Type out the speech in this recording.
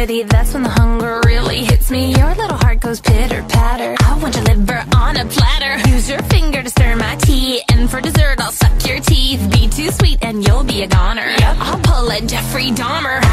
pretty, that's when the hunger really hits me. Your little heart goes pitter-patter. I want your liver on a platter. Use your finger to stir my tea, and for dessert I'll suck your teeth. Be too sweet and you'll be a goner. Yep. I'll pull a Jeffrey Dahmer.